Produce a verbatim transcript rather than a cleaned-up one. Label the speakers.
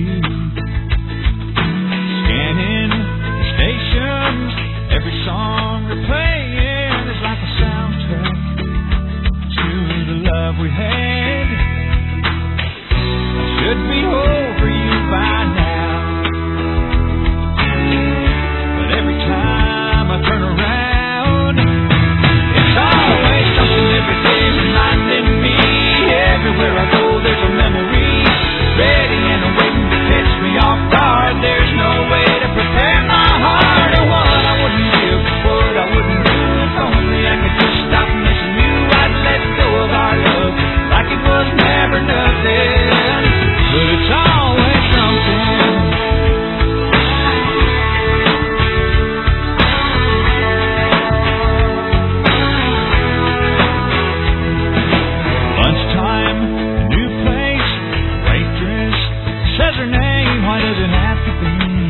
Speaker 1: Scanning the stations, every song they're playing is like a soundtrack to the love we had. I should be over you by now, but every time I turn around, it's always something every day reminding me. Everywhere I go, there's a memory ready and waiting to catch me off guard. There's no way to prepare my heart. And what I wouldn't give, what I wouldn't do, if only I could just stop missing you. I'd let go of our love like it was never nothing. But it's always something. Lunchtime, new place, waitress says her name. Why does it have to be